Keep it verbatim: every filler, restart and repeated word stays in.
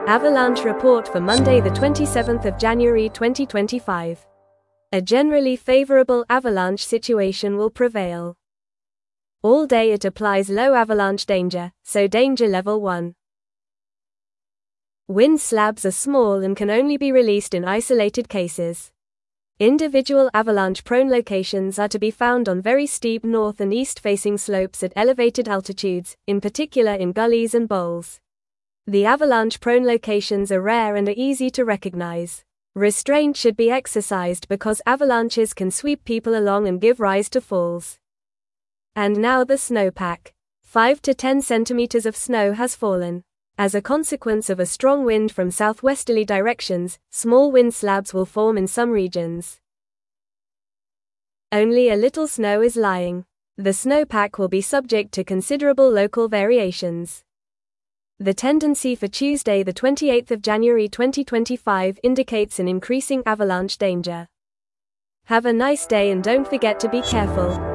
Avalanche report for Monday the twenty-seventh of January twenty twenty-five. A generally favorable avalanche situation will prevail. All day it applies low avalanche danger, so danger level one. Wind slabs are small and can only be released in isolated cases. Individual avalanche-prone locations are to be found on very steep north and east-facing slopes at elevated altitudes, in particular in gullies and bowls. The avalanche-prone locations are rare and are easy to recognize. Restraint should be exercised because avalanches can sweep people along and give rise to falls. And now the snowpack. five to ten centimeters of snow has fallen. As a consequence of a strong wind from southwesterly directions, small wind slabs will form in some regions. Only a little snow is lying. The snowpack will be subject to considerable local variations. The tendency for Tuesday the twenty-eighth of January twenty twenty-five indicates an increasing avalanche danger. Have a nice day and don't forget to be careful.